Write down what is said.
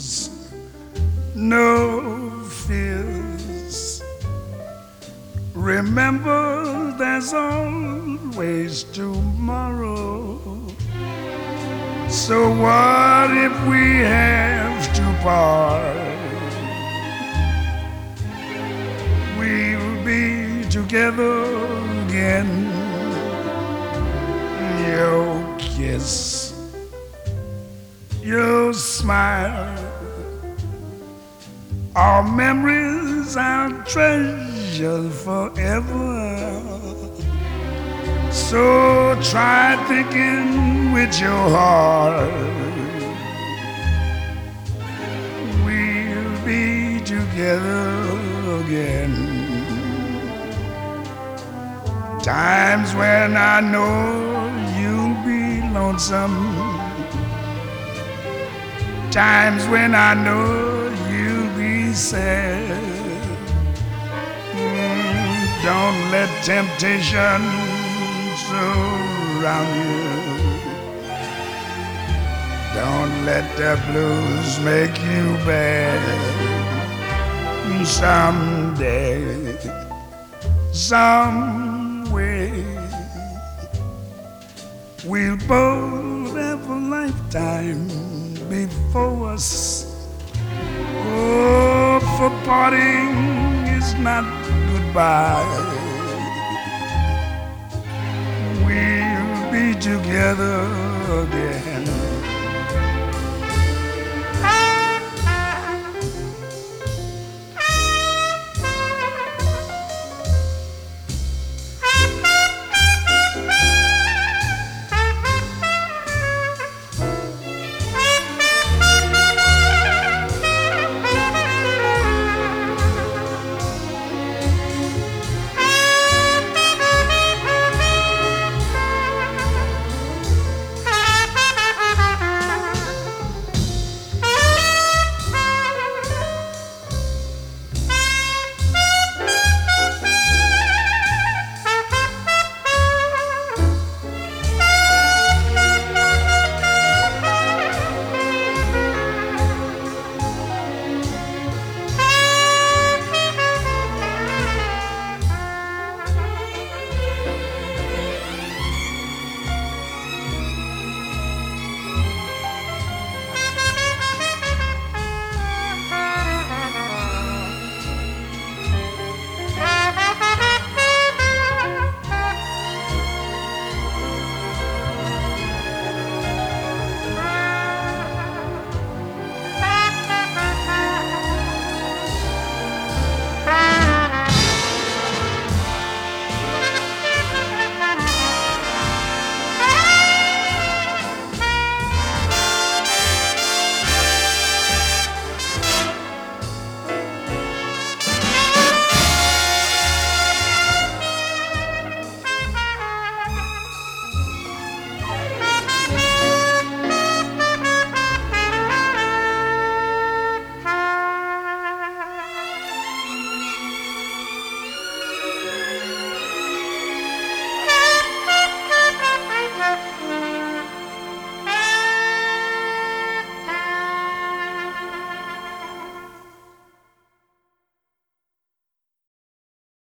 worries, no fears. Remember, there's always tomorrow. So what if we have to part? We'll be together again. Your kiss, your smile, our memories I'll treasure forever. So try thinking with your heart. We'll be together again. Times when I know you'll be lonesome. Times when I know you'll be sad. Don't let temptation surround you. Don't let the blues make you bad. Someday, some way, we'll both have a lifetime before us. Oh, for parting is not goodbye. We'll be together again.